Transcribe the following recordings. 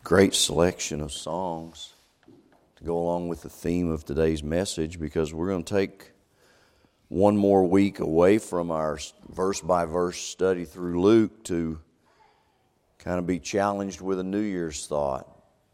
Great selection of songs to go along with the theme of today's message, because we're going to take one more week away from our verse-by-verse study through Luke to kind of be challenged with a New Year's thought.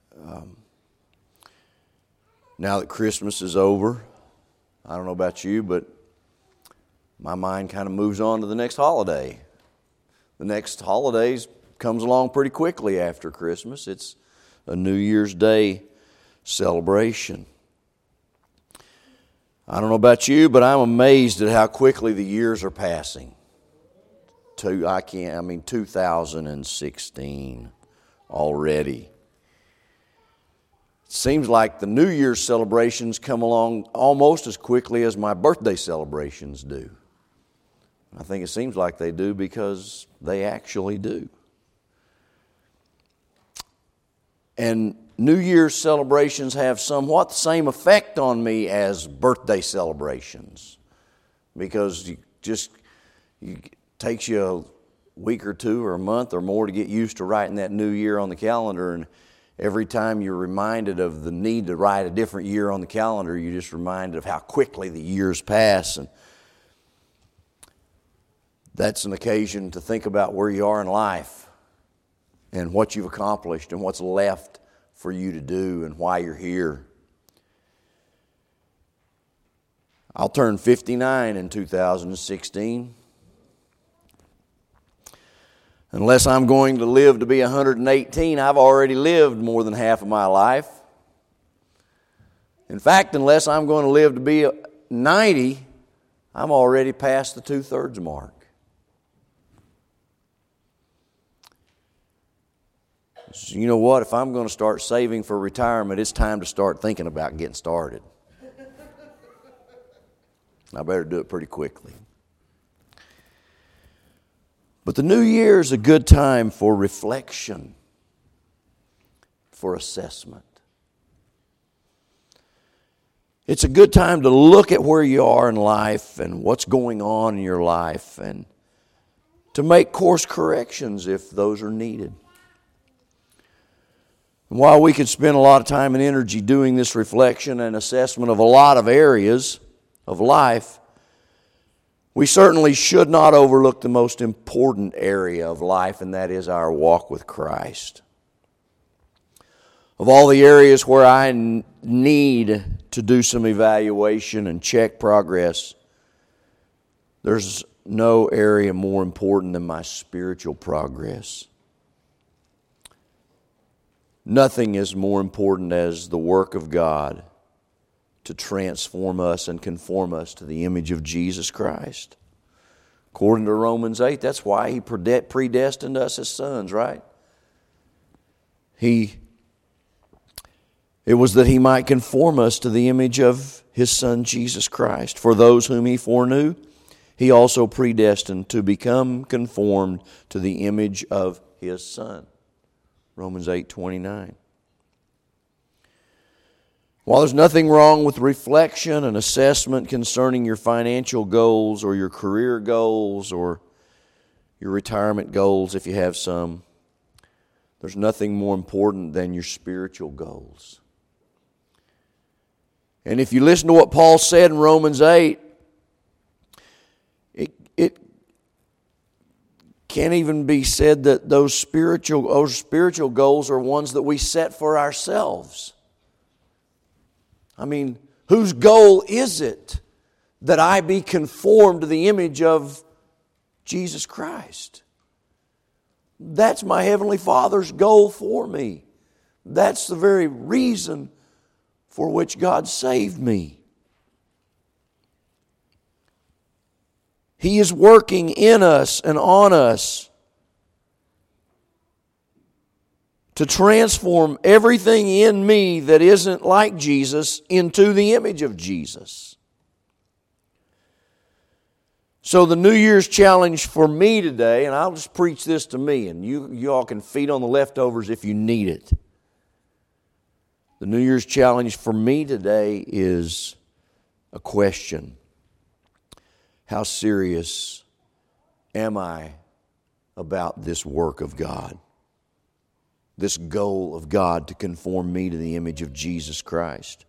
Now that Christmas is over, I don't know about you, but my mind kind of moves on to the next holiday. The next holiday comes along pretty quickly after Christmas. It's a New Year's Day celebration. I don't know about you, but I'm amazed at how quickly the years are passing. 2016 already. It seems like the New Year's celebrations come along almost as quickly as my birthday celebrations do. I think it seems like they do because they actually do. And New Year's celebrations have somewhat the same effect on me as birthday celebrations, because it takes you a week or two or a month or more to get used to writing that new year on the calendar, and every time you're reminded of the need to write a different year on the calendar, you're just reminded of how quickly the years pass. And that's an occasion to think about where you are in life and what you've accomplished and what's left for you to do and why you're here. I'll turn 59 in 2016. Unless I'm going to live to be 118, I've already lived more than half of my life. In fact, unless I'm going to live to be 90, I'm already past the 2/3 mark. So you know what? If I'm going to start saving for retirement, it's time to start thinking about getting started. I better do it pretty quickly. But the new year is a good time for reflection, for assessment. It's a good time to look at where you are in life and what's going on in your life, and to make course corrections if those are needed. And while we could spend a lot of time and energy doing this reflection and assessment of a lot of areas of life, we certainly should not overlook the most important area of life, and that is our walk with Christ. Of all the areas where I need to do some evaluation and check progress, there's no area more important than my spiritual progress. Nothing is more important as the work of God to transform us and conform us to the image of Jesus Christ. According to Romans 8, that's why He predestined us as sons, right? It was that He might conform us to the image of His Son, Jesus Christ. For those whom He foreknew, He also predestined to become conformed to the image of His Son. Romans 8:29. While there's nothing wrong with reflection and assessment concerning your financial goals or your career goals or your retirement goals, if you have some, there's nothing more important than your spiritual goals. And if you listen to what Paul said in Romans 8, it can't even be said that those spiritual goals are ones that we set for ourselves. I mean, whose goal is it that I be conformed to the image of Jesus Christ? That's my Heavenly Father's goal for me. That's the very reason for which God saved me. He is working in us and on us to transform everything in me that isn't like Jesus into the image of Jesus. So the New Year's challenge for me today, and I'll just preach this to me, and you all can feed on the leftovers if you need it. The New Year's challenge for me today is a question. How serious am I about this work of God? this goal of God to conform me to the image of Jesus Christ?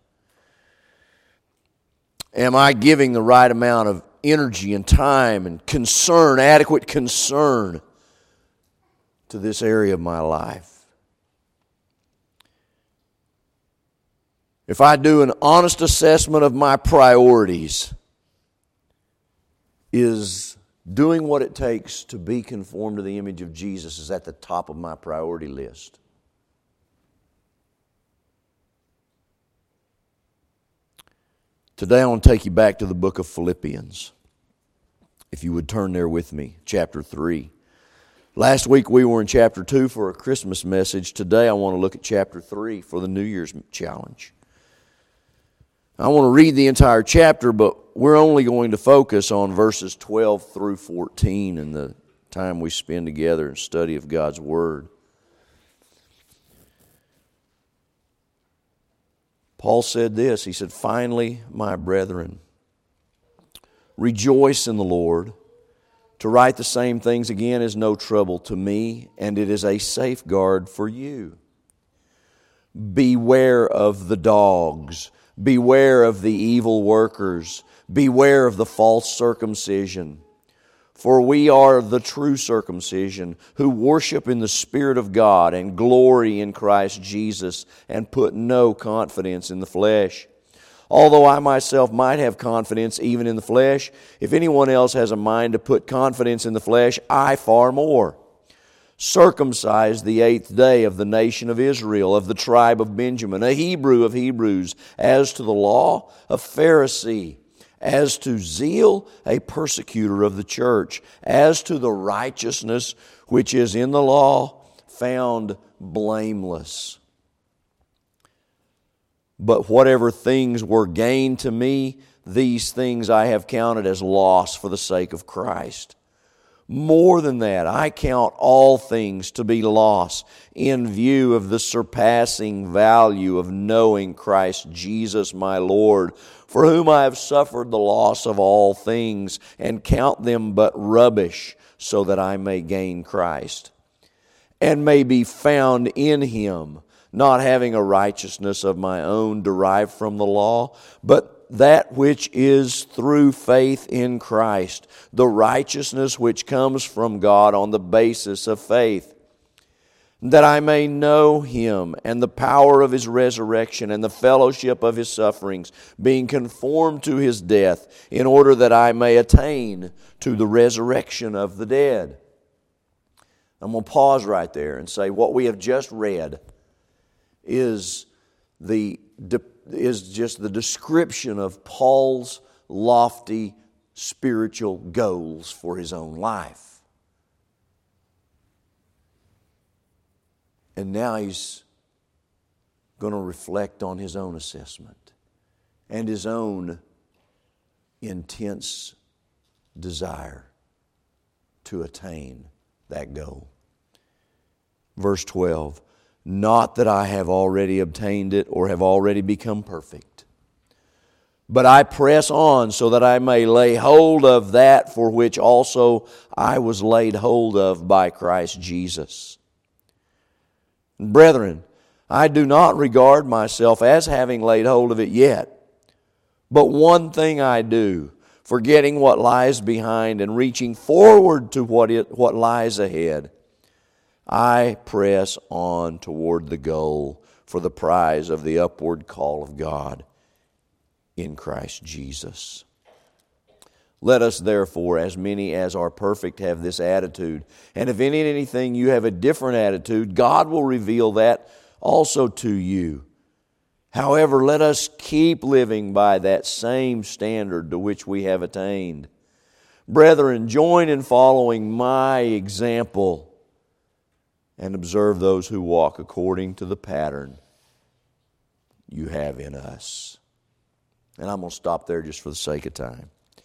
Am I giving the right amount of energy and time and concern, adequate concern to this area of my life? If I do an honest assessment of my priorities, is doing what it takes to be conformed to the image of Jesus is at the top of my priority list? Today I want to take you back to the book of Philippians. If you would turn there with me, chapter 3. Last week we were in chapter 2 for a Christmas message. Today I want to look at chapter 3 for the New Year's challenge. I want to read the entire chapter, but we're only going to focus on verses 12 through 14 in the time we spend together in study of God's Word. Paul said this, he said, "Finally, my brethren, rejoice in the Lord. To write the same things again is no trouble to me, and it is a safeguard for you. Beware of the dogs. Beware of the evil workers. Beware of the false circumcision. For we are the true circumcision, who worship in the Spirit of God and glory in Christ Jesus, and put no confidence in the flesh. Although I myself might have confidence even in the flesh, if anyone else has a mind to put confidence in the flesh, I far more. Circumcised the 8th day of the nation of Israel, of the tribe of Benjamin, a Hebrew of Hebrews, as to the law, a Pharisee, as to zeal, a persecutor of the church, as to the righteousness which is in the law, found blameless. But whatever things were gain to me, these things I have counted as loss for the sake of Christ. More than that, I count all things to be loss in view of the surpassing value of knowing Christ Jesus my Lord, for whom I have suffered the loss of all things, and count them but rubbish, so that I may gain Christ, and may be found in Him, not having a righteousness of my own derived from the law, but that which is through faith in Christ, the righteousness which comes from God on the basis of faith, that I may know Him and the power of His resurrection and the fellowship of His sufferings, being conformed to His death, in order that I may attain to the resurrection of the dead." I'm going to pause right there and say what we have just read is just the description of Paul's lofty spiritual goals for his own life. And now he's going to reflect on his own assessment and his own intense desire to attain that goal. Verse 12. "Not that I have already obtained it or have already become perfect, but I press on so that I may lay hold of that for which also I was laid hold of by Christ Jesus. Brethren, I do not regard myself as having laid hold of it yet, but one thing I do, forgetting what lies behind and reaching forward to what lies ahead, I press on toward the goal for the prize of the upward call of God in Christ Jesus. Let us therefore, as many as are perfect, have this attitude. And if in anything you have a different attitude, God will reveal that also to you. However, let us keep living by that same standard to which we have attained. Brethren, join in following my example and observe those who walk according to the pattern you have in us." And I'm going to stop there just for the sake of time.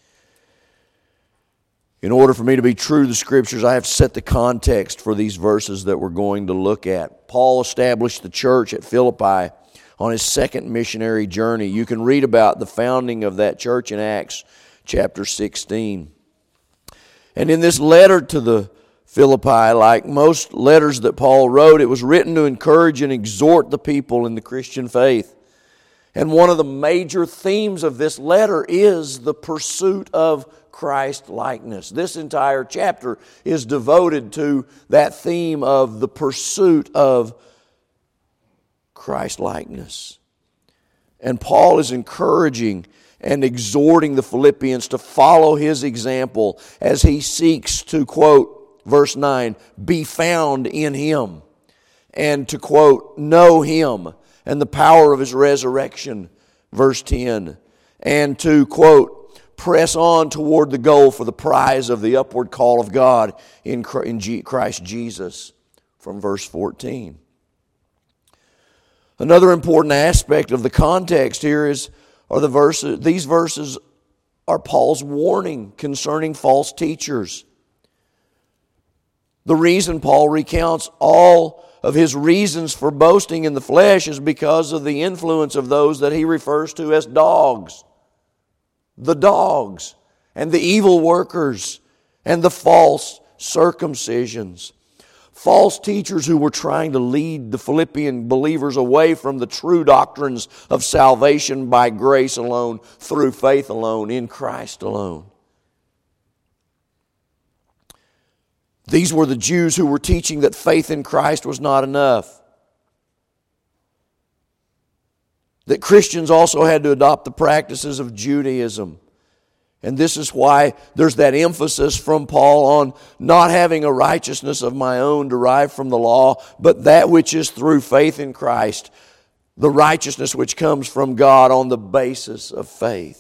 In order for me to be true to the Scriptures, I have to set the context for these verses that we're going to look at. Paul established the church at Philippi on his second missionary journey. You can read about the founding of that church in Acts chapter 16. And in this letter to the Philippi, like most letters that Paul wrote, it was written to encourage and exhort the people in the Christian faith. And one of the major themes of this letter is the pursuit of Christ-likeness. This entire chapter is devoted to that theme of the pursuit of Christ-likeness. And Paul is encouraging and exhorting the Philippians to follow his example as he seeks to, quote, verse 9, be found in Him, and to, quote, know Him and the power of His resurrection, verse 10, and to, quote, press on toward the goal for the prize of the upward call of God in Christ Jesus, from verse 14. Another important aspect of the context here are the verses. These verses are Paul's warning concerning false teachers. The reason Paul recounts all of his reasons for boasting in the flesh is because of the influence of those that he refers to as dogs. The dogs and the evil workers and the false circumcisions. False teachers who were trying to lead the Philippian believers away from the true doctrines of salvation by grace alone, through faith alone, in Christ alone. These were the Jews who were teaching that faith in Christ was not enough. That Christians also had to adopt the practices of Judaism. And this is why there's that emphasis from Paul on not having a righteousness of my own derived from the law, but that which is through faith in Christ, the righteousness which comes from God on the basis of faith.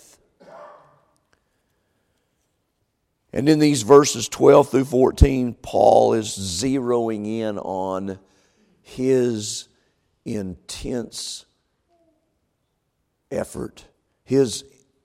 And in these verses 12 through 14, Paul is zeroing in on his intense effort, his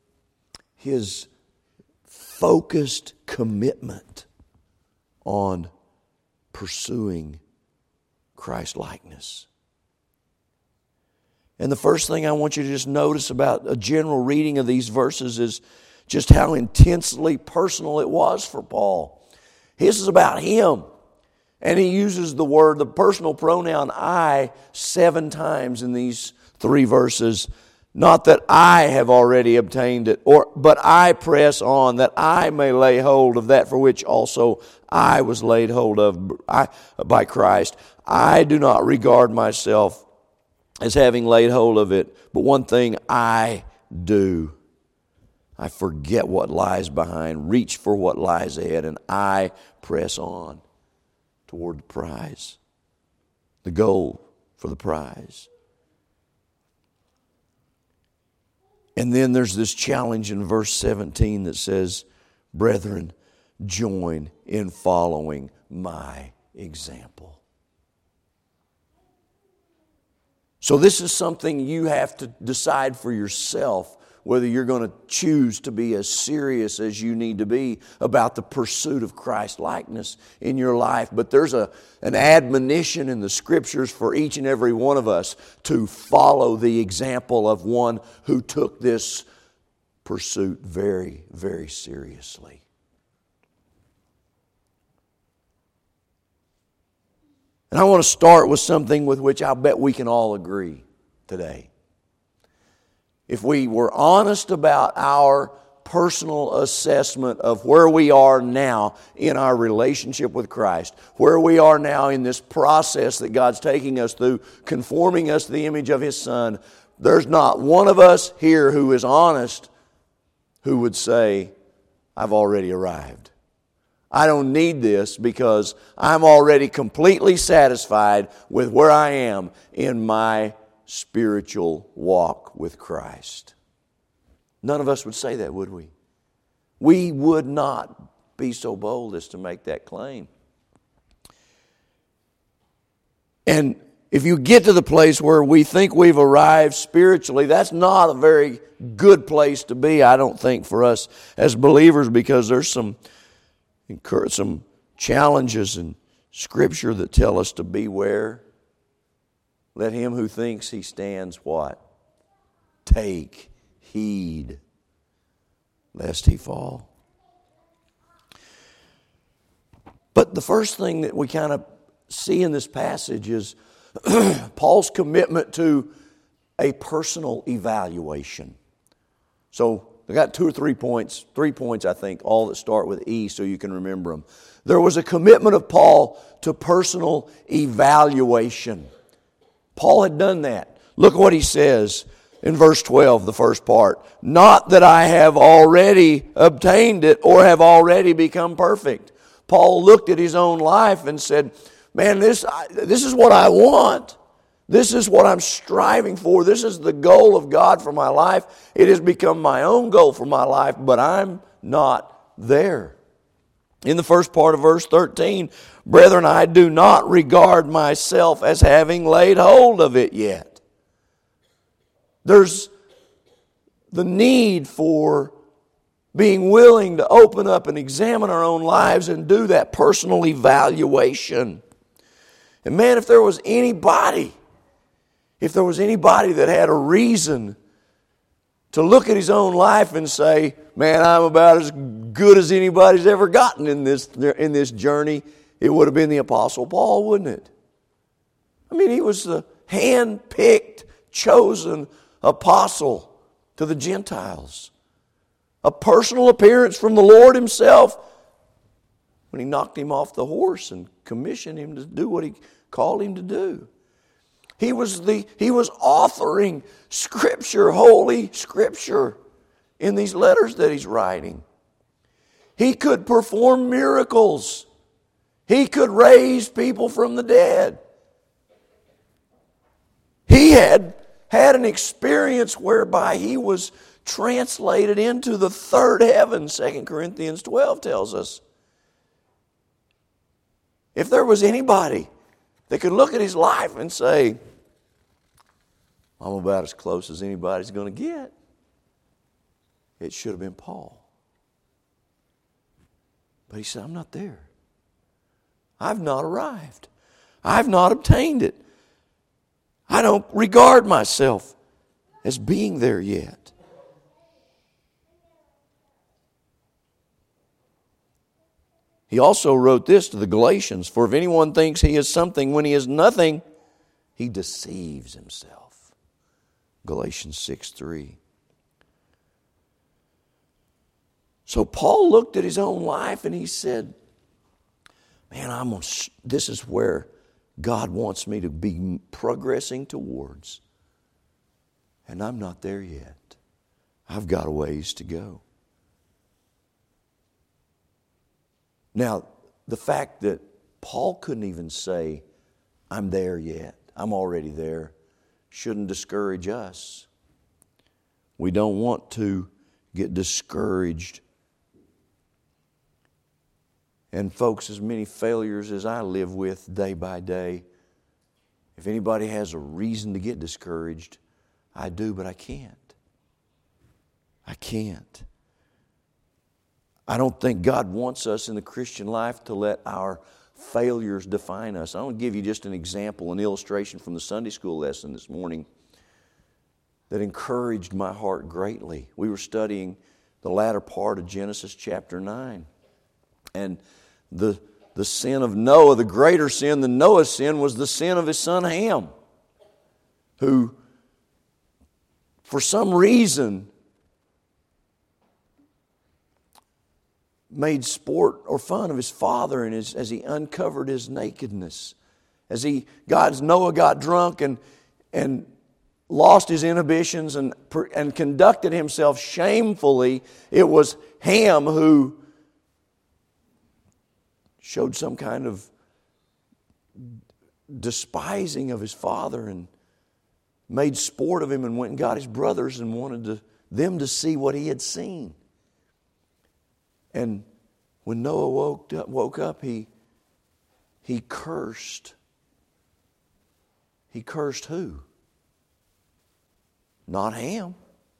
focused commitment on pursuing Christ-likeness. And the first thing I want you to just notice about a general reading of these verses is just how intensely personal it was for Paul. This is about him. And he uses the personal pronoun I 7 times in these 3 verses. Not that I have already obtained it, but I press on that I may lay hold of that for which also I was laid hold of by Christ. I do not regard myself as having laid hold of it, but one thing I do. I forget what lies behind, reach for what lies ahead, and I press on toward the prize, the goal for the prize. And then there's this challenge in verse 17 that says, brethren, join in following my example. So this is something you have to decide for yourself, whether you're going to choose to be as serious as you need to be about the pursuit of Christ-likeness in your life. But there's an admonition in the Scriptures for each and every one of us to follow the example of one who took this pursuit very, very seriously. And I want to start with something with which I bet we can all agree today. If we were honest about our personal assessment of where we are now in our relationship with Christ, where we are now in this process that God's taking us through, conforming us to the image of His Son, there's not one of us here who is honest who would say, I've already arrived. I don't need this because I'm already completely satisfied with where I am in my spiritual walk with Christ. None of us would say that, would we? We would not be so bold as to make that claim. And if you get to the place where we think we've arrived spiritually, that's not a very good place to be, I don't think, for us as believers, because there's some challenges in Scripture that tell us to beware. Let him who thinks he stands, what? Take heed, lest he fall. But the first thing that we kind of see in this passage is Paul's commitment to a personal evaluation. So I got 2 or 3 points, 3 points I think, all that start with E so you can remember them. There was a commitment of Paul to personal evaluation. Paul had done that. Look what he says in verse 12, the first part. Not that I have already obtained it or have already become perfect. Paul looked at his own life and said, man, this is what I want. This is what I'm striving for. This is the goal of God for my life. It has become my own goal for my life, but I'm not there. In the first part of verse 13, brethren, I do not regard myself as having laid hold of it yet. There's the need for being willing to open up and examine our own lives and do that personal evaluation. And man, if there was anybody that had a reason to look at his own life and say, man, I'm about as good as anybody's ever gotten in this journey, it would have been the Apostle Paul, wouldn't it? I mean, he was the hand-picked, chosen apostle to the Gentiles. A personal appearance from the Lord Himself when He knocked him off the horse and commissioned him to do what He called him to do. He was authoring Scripture, Holy Scripture, in these letters that he's writing. He could perform miracles. He could raise people from the dead. He had an experience whereby he was translated into the third heaven, 2 Corinthians 12 tells us. If there was anybody that could look at his life and say, I'm about as close as anybody's going to get, it should have been Paul. But he said, I'm not there. I've not arrived. I've not obtained it. I don't regard myself as being there yet. He also wrote this to the Galatians, for if anyone thinks he is something when he is nothing, he deceives himself. Galatians 6:3. So Paul looked at his own life and he said, man, this is where God wants me to be progressing towards. And I'm not there yet. I've got a ways to go. Now, the fact that Paul couldn't even say, I'm there yet, I'm already there, shouldn't discourage us. We don't want to get discouraged. And folks, as many failures as I live with day by day, if anybody has a reason to get discouraged, I do, but I can't. I can't. I don't think God wants us in the Christian life to let our failures define us. I want to give you just an example, an illustration from the Sunday school lesson this morning that encouraged my heart greatly. We were studying the latter part of Genesis chapter 9. And the sin of Noah, the greater sin than Noah's sin, was the sin of his son Ham, who, for some reason, made sport or fun of his father and as he uncovered his nakedness. Noah got drunk and lost his inhibitions and conducted himself shamefully. It was Ham who showed some kind of despising of his father and made sport of him and went and got his brothers and wanted them to see what he had seen. And when Noah woke up, he cursed. He cursed who? Not Ham.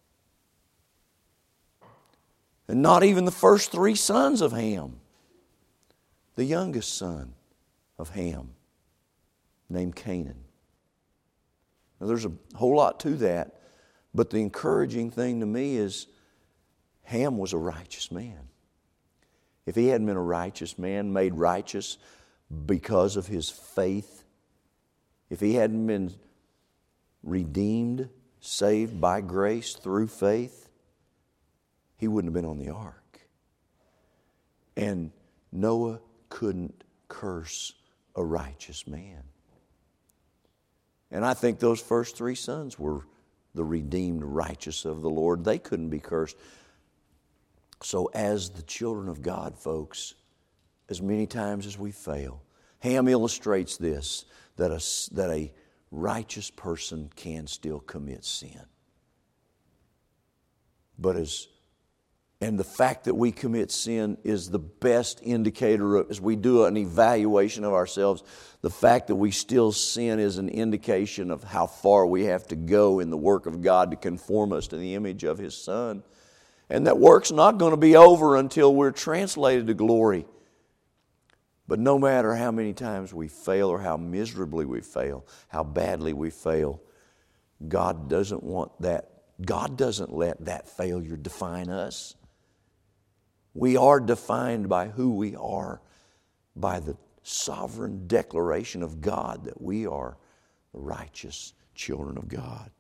And not even the first 3 sons of Ham. The youngest son of Ham, named Canaan. Now, there's a whole lot to that, but the encouraging thing to me is Ham was a righteous man. if he hadn't been a righteous man, made righteous because of his faith, if he hadn't been redeemed, saved by grace through faith, he wouldn't have been on the ark. And Noah couldn't curse a righteous man. And I think those first 3 sons were the redeemed righteous of the Lord. They couldn't be cursed. So as the children of God, folks, as many times as we fail, Ham illustrates this, that a righteous person can still commit sin. And the fact that we commit sin is the best indicator as we do an evaluation of ourselves. The fact that we still sin is an indication of how far we have to go in the work of God to conform us to the image of His Son. And that work's not going to be over until we're translated to glory. But no matter how many times we fail or how miserably we fail, how badly we fail, God doesn't want that. God doesn't let that failure define us. We are defined by who we are, by the sovereign declaration of God that we are the righteous children of God.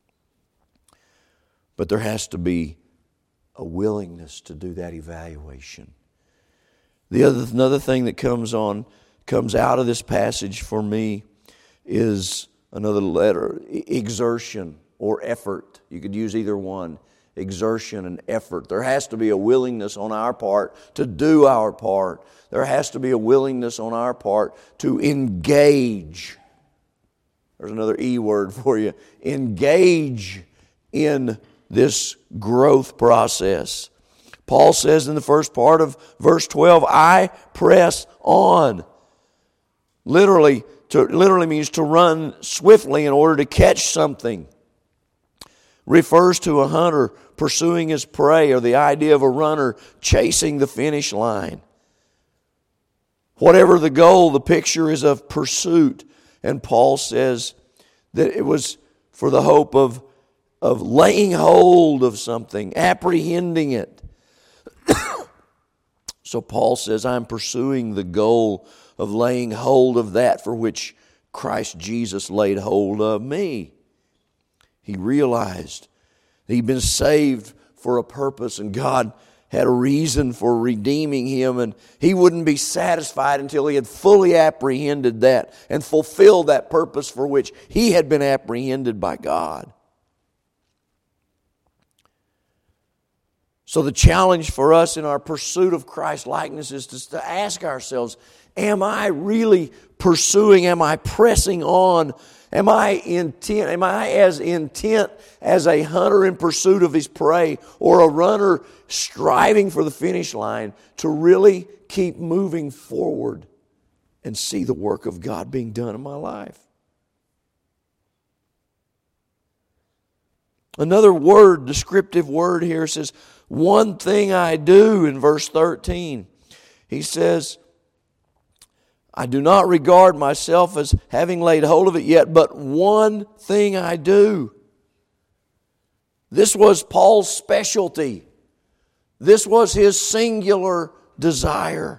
But there has to be a willingness to do that evaluation. Another thing that comes out of this passage for me is another letter, exertion or effort. You could use either one. Exertion and effort. There has to be a willingness on our part to do our part. There has to be a willingness on our part to engage. There's another E word for you. Engage in this growth process. Paul says in the first part of verse 12, I press on. Literally means to run swiftly in order to catch something. Refers to a hunter pursuing his prey, or the idea of a runner chasing the finish line. Whatever the goal, the picture is of pursuit. And Paul says that it was for the hope of laying hold of something, apprehending it. So Paul says, I'm pursuing the goal of laying hold of that for which Christ Jesus laid hold of me. He realized he'd been saved for a purpose, and God had a reason for redeeming him, and he wouldn't be satisfied until he had fully apprehended that and fulfilled that purpose for which he had been apprehended by God. So the challenge for us in our pursuit of Christ's likeness is to ask ourselves, am I really pursuing, am I pressing on? Am I as intent as a hunter in pursuit of his prey or a runner striving for the finish line to really keep moving forward and see the work of God being done in my life? Another word, descriptive word here says, one thing I do in verse 13. He says, I do not regard myself as having laid hold of it yet, but one thing I do. This was Paul's specialty. This was his singular desire.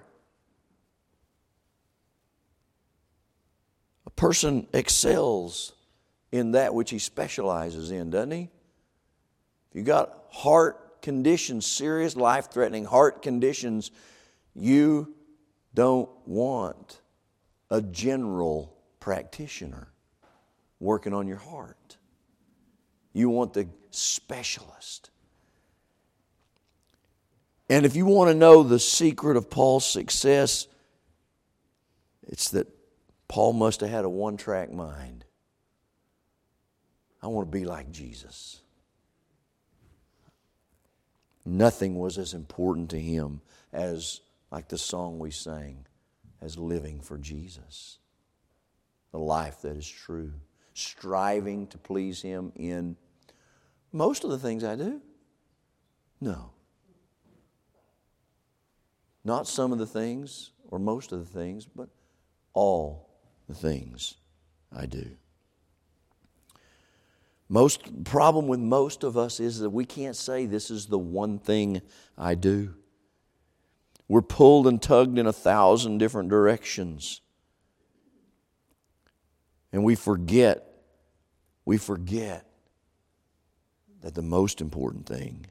A person excels in that which he specializes in, doesn't he? If you got heart conditions, serious life-threatening heart conditions, you don't want a general practitioner working on your heart. You want the specialist. And if you want to know the secret of Paul's success, it's that Paul must have had a one-track mind. I want to be like Jesus. Nothing was as important to him as, like the song we sang, as living for Jesus. The life that is true. Striving to please Him in most of the things I do? No. Not some of the things or most of the things, but all the things I do. Most problem with most of us is that we can't say this is the one thing I do. We're pulled and tugged in 1,000 different directions. And we forget that the most important thing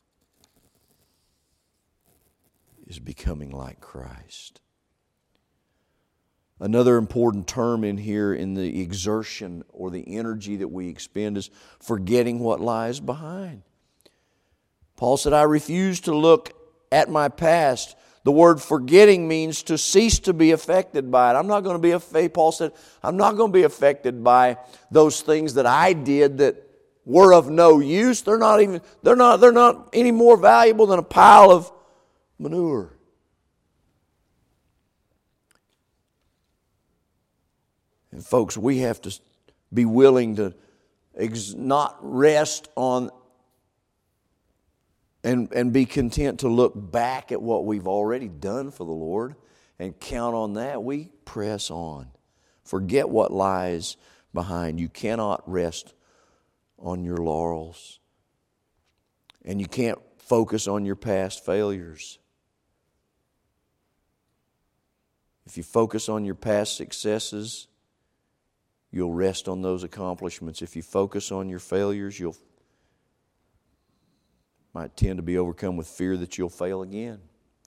is becoming like Christ. Another important term in here in the exertion or the energy that we expend is forgetting what lies behind. Paul said, I refuse to look at my past. The word forgetting means to cease to be affected by it. I'm not going to be affected. Paul said, I'm not going to be affected by those things that I did that were of no use. They're not any more valuable than a pile of manure. And folks, we have to be willing to not rest on and be content to look back at what we've already done for the Lord and count on that. We press on. Forget what lies behind. You cannot rest on your laurels. And you can't focus on your past failures. If you focus on your past successes, you'll rest on those accomplishments. If you focus on your failures, you'll might tend to be overcome with fear that you'll fail again.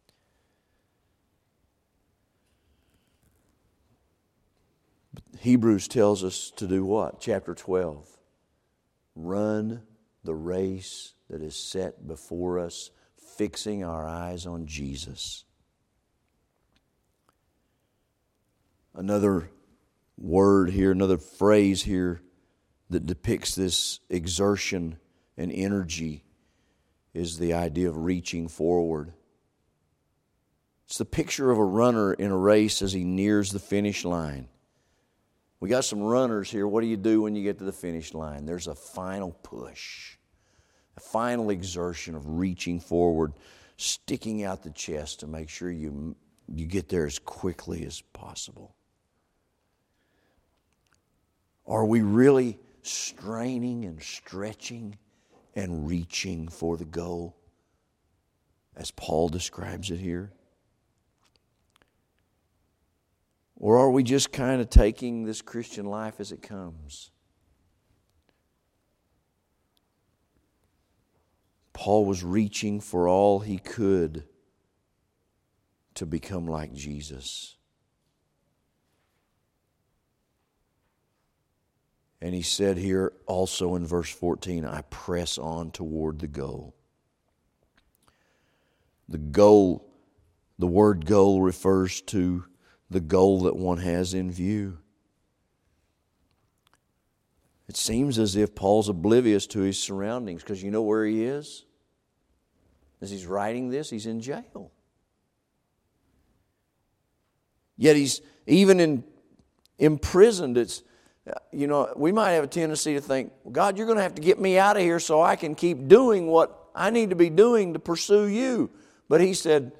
But Hebrews tells us to do what? Chapter 12. Run the race that is set before us, fixing our eyes on Jesus. Another word here, another phrase here that depicts this exertion and energy is the idea of reaching forward. It's the picture of a runner in a race as he nears the finish line. We got some runners here. What do you do when you get to the finish line? There's a final push, a final exertion of reaching forward, sticking out the chest to make sure you get there as quickly as possible. Are we really straining and stretching and reaching for the goal, as Paul describes it here? Or are we just kind of taking this Christian life as it comes? Paul was reaching for all he could to become like Jesus. And he said here also in verse 14, I press on toward the goal. The goal, the word goal refers to the goal that one has in view. It seems as if Paul's oblivious to his surroundings, because you know where he is? As he's writing this, he's in jail. Yet he's even imprisoned. It's, you know, we might have a tendency to think, God, you're going to have to get me out of here so I can keep doing what I need to be doing to pursue you. But he said,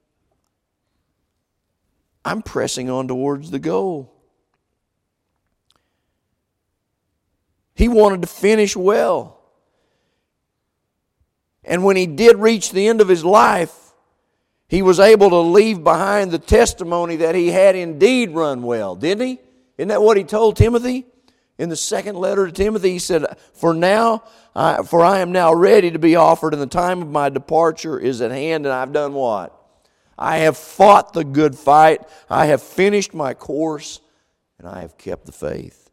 I'm pressing on towards the goal. He wanted to finish well. And when he did reach the end of his life, he was able to leave behind the testimony that he had indeed run well, didn't he? Isn't that what he told Timothy? In the second letter to Timothy, he said, For I am now ready to be offered, and the time of my departure is at hand, and I've done what? I have fought the good fight, I have finished my course, and I have kept the faith.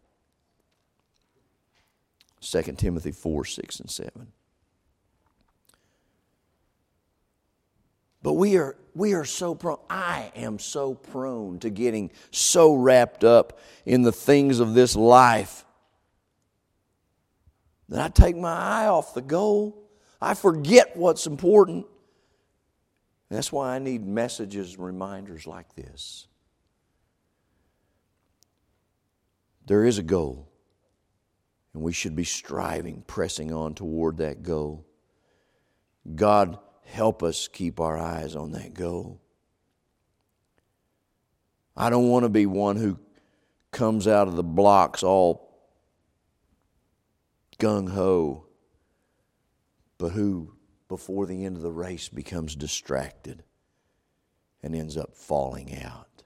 2 Timothy 4, 6, and 7. But we are so prone, I am so prone to getting so wrapped up in the things of this life that I take my eye off the goal. I forget what's important. And that's why I need messages and reminders like this. There is a goal, and we should be striving, pressing on toward that goal. God, help us keep our eyes on that goal. I don't want to be one who comes out of the blocks all gung-ho, but who, before the end of the race, becomes distracted and ends up falling out.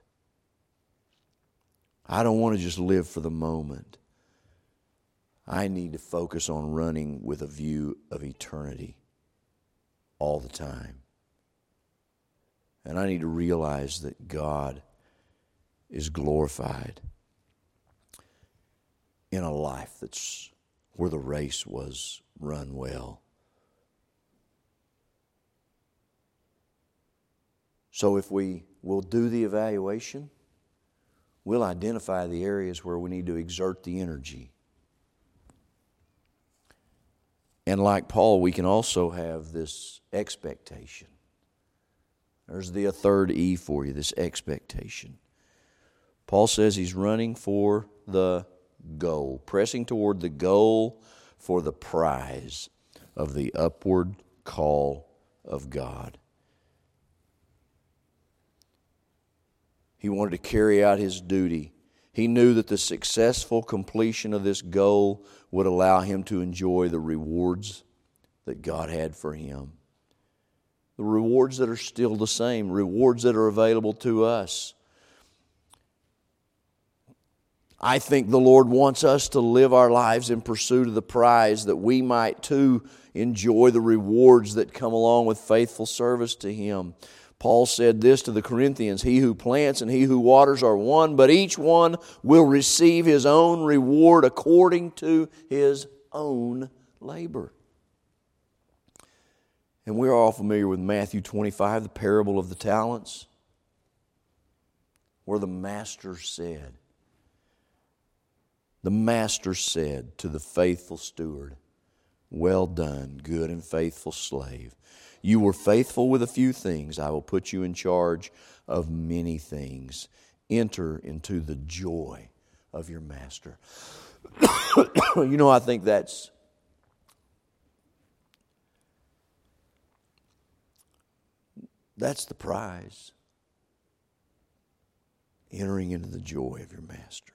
I don't want to just live for the moment. I need to focus on running with a view of eternity all the time. And I need to realize that God is glorified in a life that's where the race was run well. So if we will do the evaluation, we'll identify the areas where we need to exert the energy. And like Paul, we can also have this expectation. There's the third E for you, this expectation. Paul says he's running for the goal, pressing toward the goal for the prize of the upward call of God. He wanted to carry out his duty. He knew that the successful completion of this goal would allow him to enjoy the rewards that God had for him. The rewards that are still the same, rewards that are available to us. I think the Lord wants us to live our lives in pursuit of the prize that we might too enjoy the rewards that come along with faithful service to Him. Paul said this to the Corinthians, "He who plants and he who waters are one, but each one will receive his own reward according to his own labor." And we're all familiar with Matthew 25, the parable of the talents, where the master said to the faithful steward, "Well done, good and faithful slave. You were faithful with a few things. I will put you in charge of many things. Enter into the joy of your master." You know, I think that's the prize. Entering into the joy of your master.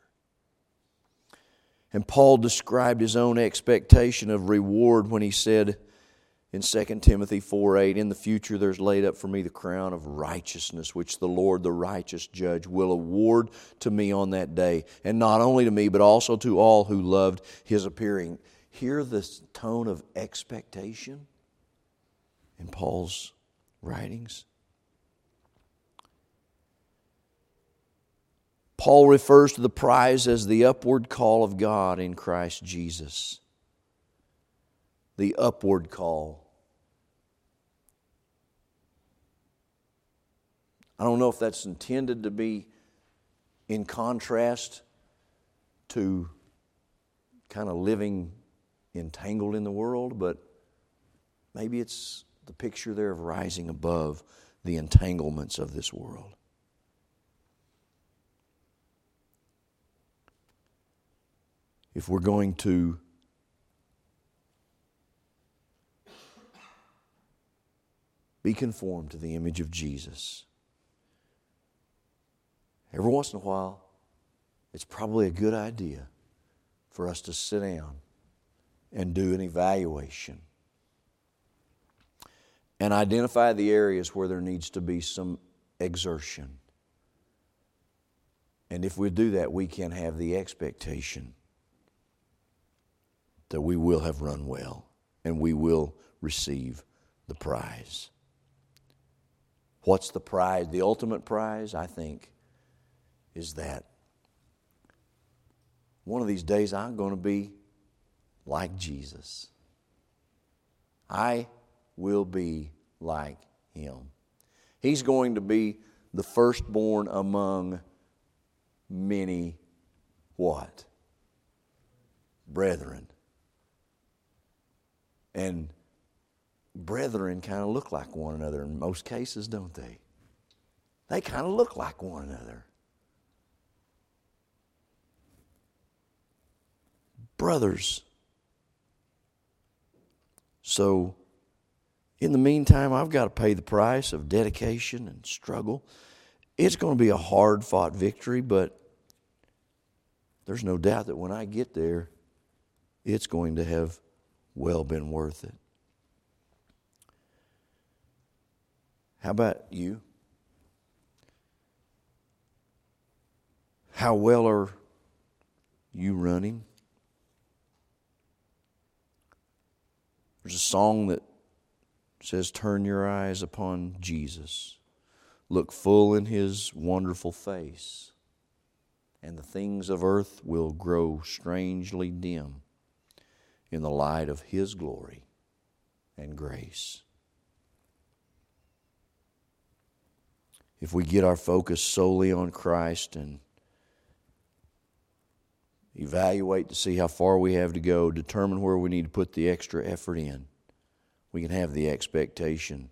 And Paul described his own expectation of reward when he said in 2 Timothy 4:8, "In the future there's laid up for me the crown of righteousness, which the Lord, the righteous judge, will award to me on that day. And not only to me, but also to all who loved His appearing." Hear this tone of expectation in Paul's writings. Paul refers to the prize as the upward call of God in Christ Jesus. The upward call. I don't know if that's intended to be in contrast to kind of living entangled in the world, but maybe it's the picture there of rising above the entanglements of this world. If we're going to be conformed to the image of Jesus, every once in a while, it's probably a good idea for us to sit down and do an evaluation and identify the areas where there needs to be some exertion. And if we do that, we can have the expectation that we will have run well and we will receive the prize. What's the prize? The ultimate prize, I think, is that one of these days I'm going to be like Jesus. I will be like Him. He's going to be the firstborn among many what? Brethren. And brethren kind of look like one another in most cases, don't they? They kind of look like one another. Brothers. So, in the meantime, I've got to pay the price of dedication and struggle. It's going to be a hard-fought victory, but there's no doubt that when I get there, it's going to have well been worth it. How about you? How well are you running? There's a song that says, turn your eyes upon Jesus. Look full in His wonderful face, and the things of earth will grow strangely dim in the light of His glory and grace. If we get our focus solely on Christ and evaluate to see how far we have to go, determine where we need to put the extra effort in, we can have the expectation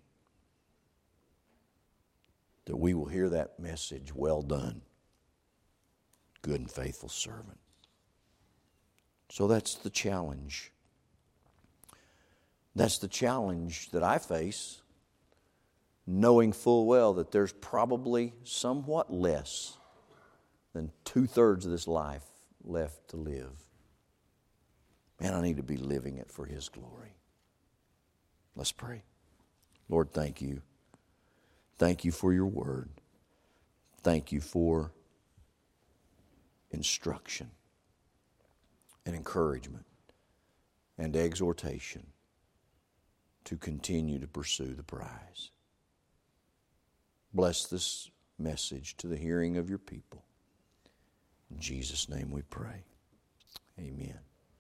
that we will hear that message, well done, good and faithful servant. So that's the challenge. That's the challenge that I face, knowing full well that there's probably somewhat less than 2/3 of this life left to live. Man, I need to be living it for His glory. Let's pray. Lord, thank You. Thank You for Your word. Thank You for instruction and encouragement and exhortation to continue to pursue the prize. Bless this message to the hearing of Your people. In Jesus' name we pray. Amen.